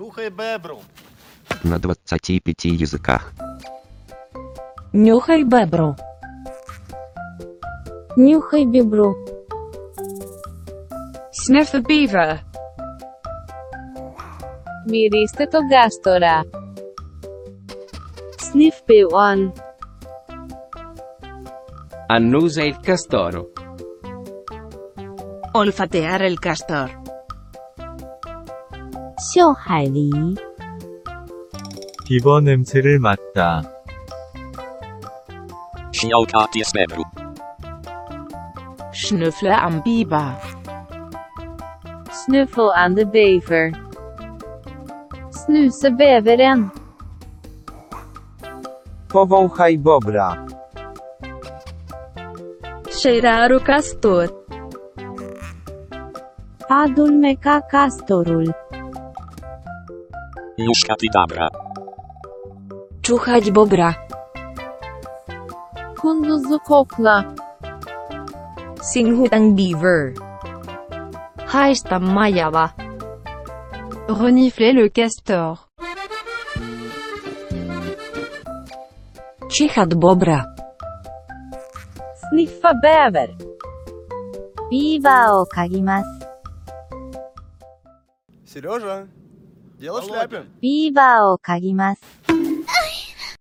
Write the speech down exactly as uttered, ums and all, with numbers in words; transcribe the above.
Нюхай бебру. На двадцати пяти языках. Нюхай бебру. Нюхай бебру. Sniff a beaver. Μυρίστε τον κάστορα. Sniff one. Annusa il castoro. Olfatear el castor. 嗅海狸. 비버 냄새를 맡다. Scialcatis bebru. Snuffle am biber. Snuffle aan de bever. Snuse beveren. Powąchaj bobra. Cheirar o castor. Adulmeca castorul. Iușcatidabra. Ciuchać bobra. Kunduzu kokla. Singhut ang beaver. Haista majava. Renifler le castor. Чихat bobra. Sniffa bäver. Beaverを嗅ぎます. Сережа, дело в шляпе. Beaverを嗅ぎます.